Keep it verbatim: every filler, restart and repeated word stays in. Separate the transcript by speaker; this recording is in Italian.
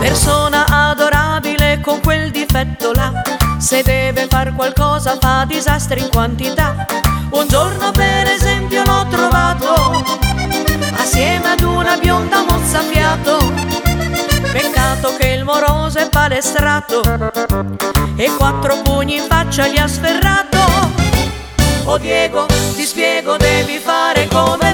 Speaker 1: Persona adorabile con quel difetto là, se deve far qualcosa fa disastri in quantità. Un giorno per esempio l'ho trovato assieme ad una bionda mozzafiato. Peccato che il moroso è palestrato e quattro pugni in faccia gli ha sferrato. Oh Diego, ti spiego, devi fare come